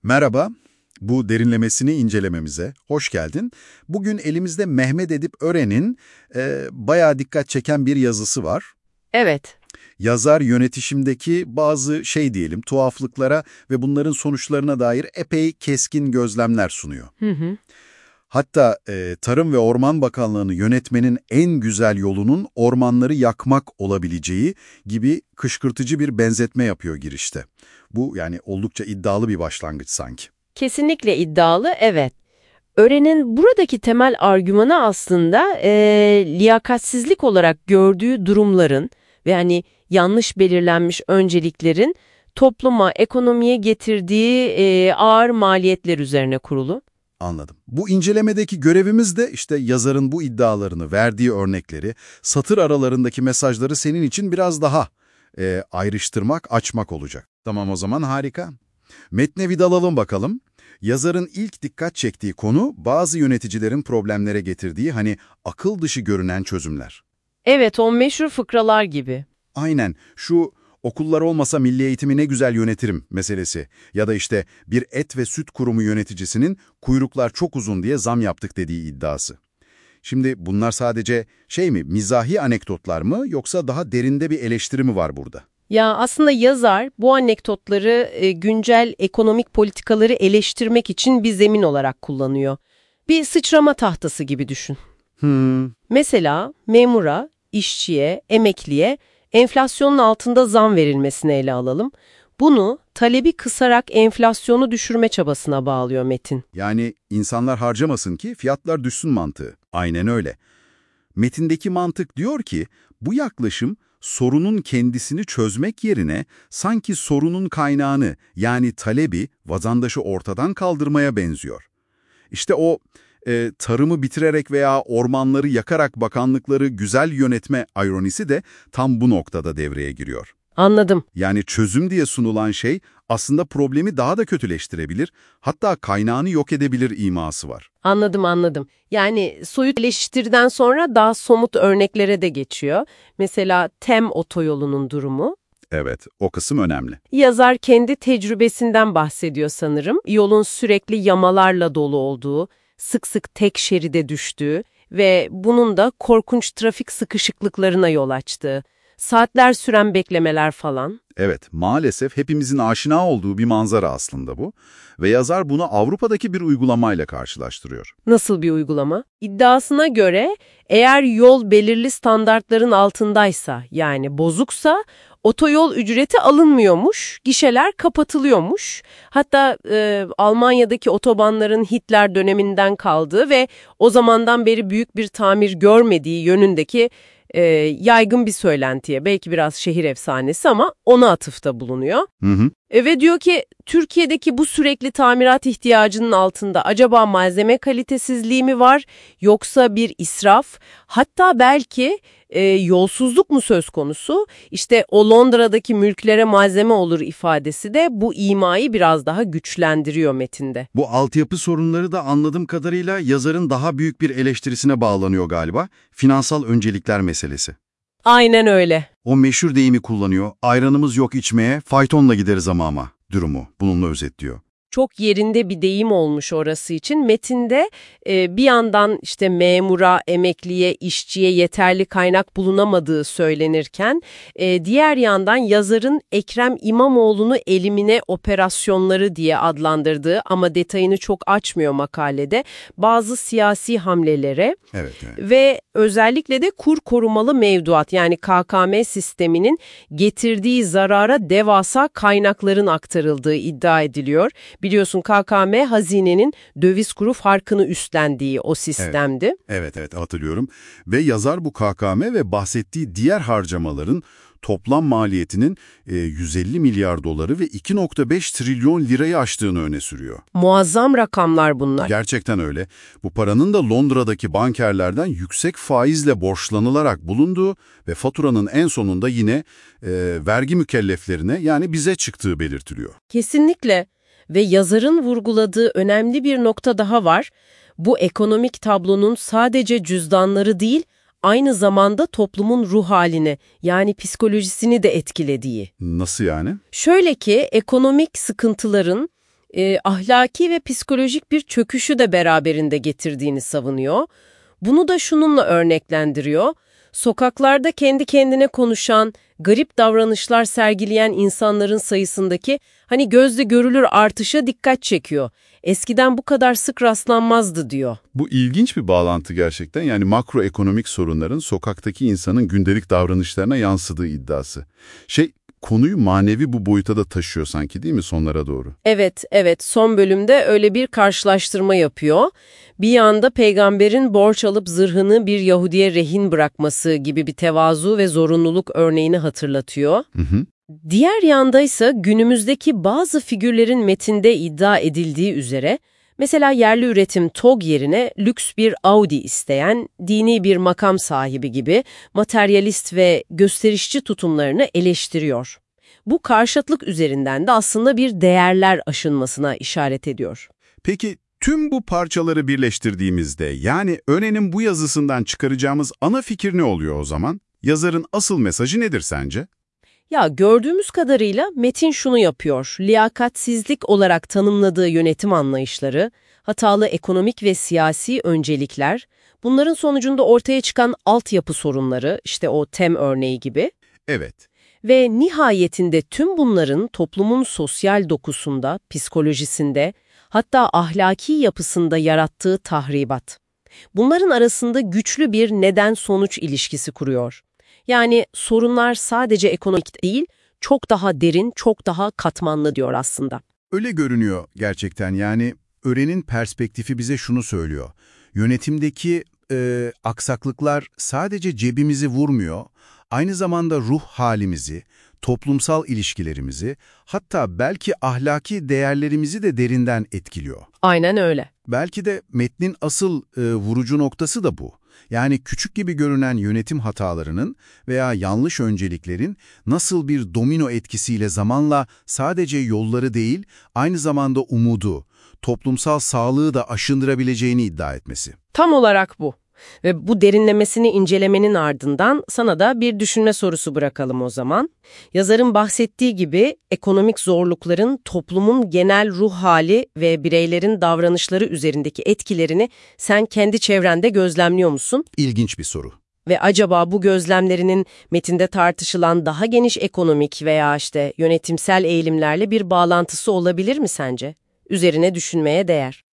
Merhaba, bu derinlemesini incelememize hoş geldin. Bugün elimizde Mehmet Edip Ören'in bayağı dikkat çeken bir yazısı var. Evet. Yazar yönetişimdeki bazı diyelim tuhaflıklara ve bunların sonuçlarına dair epey keskin gözlemler sunuyor. Hı hı. Hatta Tarım ve Orman Bakanlığı'nı yönetmenin en güzel yolunun ormanları yakmak olabileceği gibi kışkırtıcı bir benzetme yapıyor girişte. Bu yani oldukça iddialı bir başlangıç sanki. Kesinlikle iddialı, evet. Ören'in buradaki temel argümanı aslında liyakatsizlik olarak gördüğü durumların ve yanlış belirlenmiş önceliklerin topluma, ekonomiye getirdiği ağır maliyetler üzerine kurulu. Anladım. Bu incelemedeki görevimiz de işte yazarın bu iddialarını, verdiği örnekleri, satır aralarındaki mesajları senin için biraz daha ayrıştırmak, açmak olacak. Tamam o zaman harika. Metne bir dalalım bakalım. Yazarın ilk dikkat çektiği konu bazı yöneticilerin problemlere getirdiği akıl dışı görünen çözümler. Evet, o meşhur fıkralar gibi. Aynen şu okullar olmasa milli eğitimi ne güzel yönetirim meselesi ya da işte bir et ve süt kurumu yöneticisinin kuyruklar çok uzun diye zam yaptık dediği iddiası. Şimdi bunlar sadece mizahi anekdotlar mı yoksa daha derinde bir eleştiri mi var burada? Ya aslında yazar bu anekdotları güncel ekonomik politikaları eleştirmek için bir zemin olarak kullanıyor. Bir sıçrama tahtası gibi düşün. Mesela memura, işçiye, emekliye enflasyonun altında zam verilmesini ele alalım. Bunu talebi kısarak enflasyonu düşürme çabasına bağlıyor Metin. Yani insanlar harcamasın ki fiyatlar düşsün mantığı. Aynen öyle. Metindeki mantık diyor ki bu yaklaşım sorunun kendisini çözmek yerine sanki sorunun kaynağını yani talebi vatandaşı ortadan kaldırmaya benziyor. İşte o tarımı bitirerek veya ormanları yakarak bakanlıkları güzel yönetme ironisi de tam bu noktada devreye giriyor. Anladım. Yani çözüm diye sunulan şey aslında problemi daha da kötüleştirebilir, hatta kaynağını yok edebilir iması var. Anladım. Yani soyut eleştiriden sonra daha somut örneklere de geçiyor. Mesela TEM otoyolunun durumu. Evet, o kısım önemli. Yazar kendi tecrübesinden bahsediyor sanırım. Yolun sürekli yamalarla dolu olduğu, sık sık tek şeride düştüğü ve bunun da korkunç trafik sıkışıklıklarına yol açtığı, saatler süren beklemeler falan. Evet, maalesef hepimizin aşina olduğu bir manzara aslında bu ve yazar bunu Avrupa'daki bir uygulamayla karşılaştırıyor. Nasıl bir uygulama? İddiasına göre eğer yol belirli standartların altındaysa yani bozuksa otoyol ücreti alınmıyormuş, gişeler kapatılıyormuş. Hatta Almanya'daki otobanların Hitler döneminden kaldığı ve o zamandan beri büyük bir tamir görmediği yönündeki yaygın bir söylentiye, belki biraz şehir efsanesi ama ona atıfta bulunuyor. Ve diyor ki Türkiye'deki bu sürekli tamirat ihtiyacının altında acaba malzeme kalitesizliği mi var yoksa bir israf, hatta belki yolsuzluk mu söz konusu? İşte o Londra'daki mülklere malzeme olur ifadesi de bu imayı biraz daha güçlendiriyor metinde. Bu altyapı sorunları da anladığım kadarıyla yazarın daha büyük bir eleştirisine bağlanıyor galiba. Finansal öncelikler meselesi. Aynen öyle. O meşhur deyimi kullanıyor. Ayranımız yok içmeye, faytonla gideriz ama durumu bununla özetliyor. Çok yerinde bir deyim olmuş orası için. Metinde bir yandan işte memura, emekliye, işçiye yeterli kaynak bulunamadığı söylenirken, diğer yandan yazarın Ekrem İmamoğlu'nu elimine operasyonları diye adlandırdığı ama detayını çok açmıyor makalede bazı siyasi hamlelere Evet. ve özellikle de kur korumalı mevduat yani KKM sisteminin getirdiği zarara devasa kaynakların aktarıldığı iddia ediliyor. Biliyorsun KKM hazinenin döviz kuru farkını üstlendiği o sistemdi. Evet hatırlıyorum. Ve yazar bu KKM ve bahsettiği diğer harcamaların toplam maliyetinin 150 milyar doları ve 2,5 trilyon lirayı aştığını öne sürüyor. Muazzam rakamlar bunlar. Gerçekten öyle. Bu paranın da Londra'daki bankerlerden yüksek faizle borçlanılarak bulunduğu ve faturanın en sonunda yine vergi mükelleflerine yani bize çıktığı belirtiliyor. Kesinlikle. Ve yazarın vurguladığı önemli bir nokta daha var. Bu ekonomik tablonun sadece cüzdanları değil, aynı zamanda toplumun ruh halini yani psikolojisini de etkilediği. Nasıl yani? Şöyle ki ekonomik sıkıntıların ahlaki ve psikolojik bir çöküşü de beraberinde getirdiğini savunuyor. Bunu da şununla örneklendiriyor. Sokaklarda kendi kendine konuşan, garip davranışlar sergileyen insanların sayısındaki hani gözle görülür artışa dikkat çekiyor. Eskiden bu kadar sık rastlanmazdı diyor. Bu ilginç bir bağlantı gerçekten. Yani makroekonomik sorunların sokaktaki insanın gündelik davranışlarına yansıdığı iddiası. Konuyu manevi bu boyuta da taşıyor sanki, değil mi, sonlara doğru? Evet, son bölümde öyle bir karşılaştırma yapıyor. Bir yanda peygamberin borç alıp zırhını bir Yahudiye rehin bırakması gibi bir tevazu ve zorunluluk örneğini hatırlatıyor. Diğer yanda ise günümüzdeki bazı figürlerin metinde iddia edildiği üzere, mesela yerli üretim TOG yerine lüks bir Audi isteyen, dini bir makam sahibi gibi materyalist ve gösterişçi tutumlarını eleştiriyor. Bu karşıtlık üzerinden de aslında bir değerler aşınmasına işaret ediyor. Peki tüm bu parçaları birleştirdiğimizde, yani Önen'in bu yazısından çıkaracağımız ana fikir ne oluyor o zaman? Yazarın asıl mesajı nedir sence? Ya gördüğümüz kadarıyla metin şunu yapıyor, liyakatsizlik olarak tanımladığı yönetim anlayışları, hatalı ekonomik ve siyasi öncelikler, bunların sonucunda ortaya çıkan altyapı sorunları, işte o TEM örneği gibi. Evet. Ve nihayetinde tüm bunların toplumun sosyal dokusunda, psikolojisinde, hatta ahlaki yapısında yarattığı tahribat. Bunların arasında güçlü bir neden-sonuç ilişkisi kuruyor. Yani sorunlar sadece ekonomik değil, çok daha derin, çok daha katmanlı diyor aslında. Öyle görünüyor gerçekten. Yani Ören'in perspektifi bize şunu söylüyor. Yönetimdeki aksaklıklar sadece cebimizi vurmuyor, aynı zamanda ruh halimizi, toplumsal ilişkilerimizi, hatta belki ahlaki değerlerimizi de derinden etkiliyor. Aynen öyle. Belki de metnin asıl vurucu noktası da bu. Yani küçük gibi görünen yönetim hatalarının veya yanlış önceliklerin nasıl bir domino etkisiyle zamanla sadece yolları değil, aynı zamanda umudu, toplumsal sağlığı da aşındırabileceğini iddia etmesi. Tam olarak bu. Ve bu derinlemesini incelemenin ardından sana da bir düşünme sorusu bırakalım o zaman. Yazarın bahsettiği gibi ekonomik zorlukların toplumun genel ruh hali ve bireylerin davranışları üzerindeki etkilerini sen kendi çevrende gözlemliyor musun? İlginç bir soru. Ve acaba bu gözlemlerinin metinde tartışılan daha geniş ekonomik veya yönetimsel eğilimlerle bir bağlantısı olabilir mi sence? Üzerine düşünmeye değer.